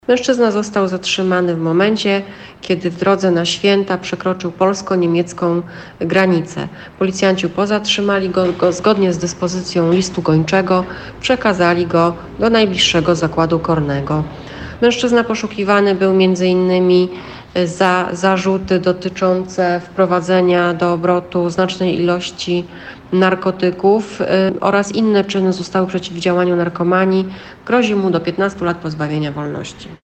Mężczyzna został zatrzymany w momencie, kiedy w drodze na święta przekroczył polsko-niemiecką granicę. Policjanci zatrzymali go zgodnie z dyspozycją listu gończego, przekazali go do najbliższego zakładu karnego. Mężczyzna poszukiwany był m.in. za zarzuty dotyczące wprowadzenia do obrotu znacznej ilości narkotyków oraz inne czyny z ustawy przeciwdziałania narkomanii. Grozi mu do 15 lat pozbawienia wolności.